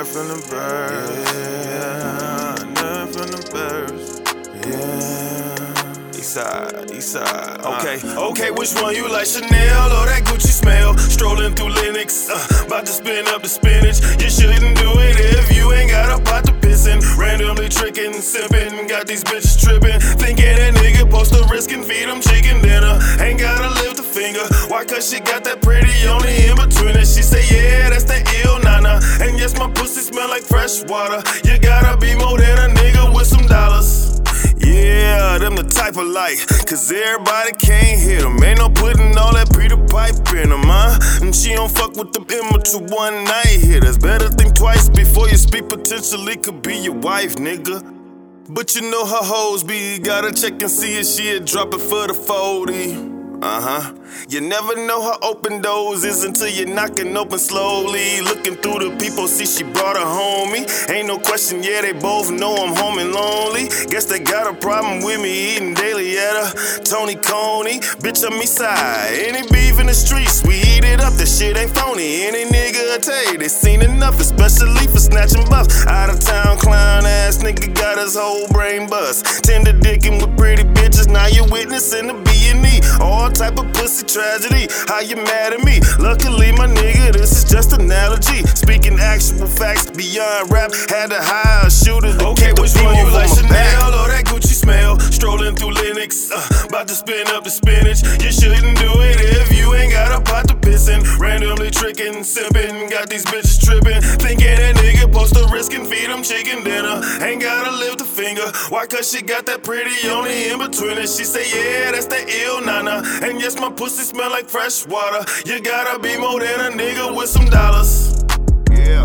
from the birds. Yeah, nothing from the birds. Yeah. Eastside. Okay, which one you like, Chanel or that Gucci smell? Strolling through Lenox, about to spin up the spinach. You shouldn't do it if you ain't got a pot to piss in. Randomly tricking, sipping, got these bitches tripping. Thinking a nigga post a risk and feed them chicken dinner. Ain't gotta lift a finger, why? Cause she got that pretty only in between it. She say, yeah, that's that ill nana. And yes, my pussy smell like fresh water. You gotta be more than a nigga with some dollars. Yeah, them the type of like, cause everybody can't hit them. Ain't no putting all that Peter Pipe in them, huh? And she don't fuck with them immature one night hitters. Better think twice before you speak, potentially could be your wife, nigga. But you know how hoes be, gotta check and see if she'll drop it for the 40. You never know how open doors is until you're knocking open slowly. Looking through the people, see she brought a homie. Ain't no question, yeah, they both know I'm home and lonely. Guess they got a problem with me eating daily at a Tony Coney. Bitch, I'm east side. Any beef in the streets, we eat it up. That shit ain't phony. Any nigga will tell you they seen enough, especially for snatching buffs. Out of town clown ass nigga got his whole brain bust. Tender dicking with pretty bitches, now you're witnessing the B&E. All type of pussy tragedy, how you mad at me? Luckily, my nigga, this is just an analogy. Speaking actual facts beyond rap, had to hire a shooter to okay, which one you like, Chanel or that Gucci smell? Strolling through Lenox, about to spin up the spinach. You shouldn't do it if you ain't got a pot to piss in. Randomly tricking, sipping, got these bitches tripping. Thinking a nigga post a risk and feed them chicken dinner. Ain't gotta lift a finger, why? Cause she got that pretty only in between it. She say, yeah, that's that ill nana. And yes, my pussy smell like fresh water. You gotta be more than a nigga with some dollars. Yeah.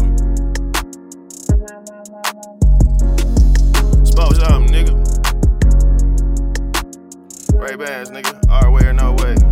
Smoke something, nigga. Ray Bans, nigga. Our way or no way.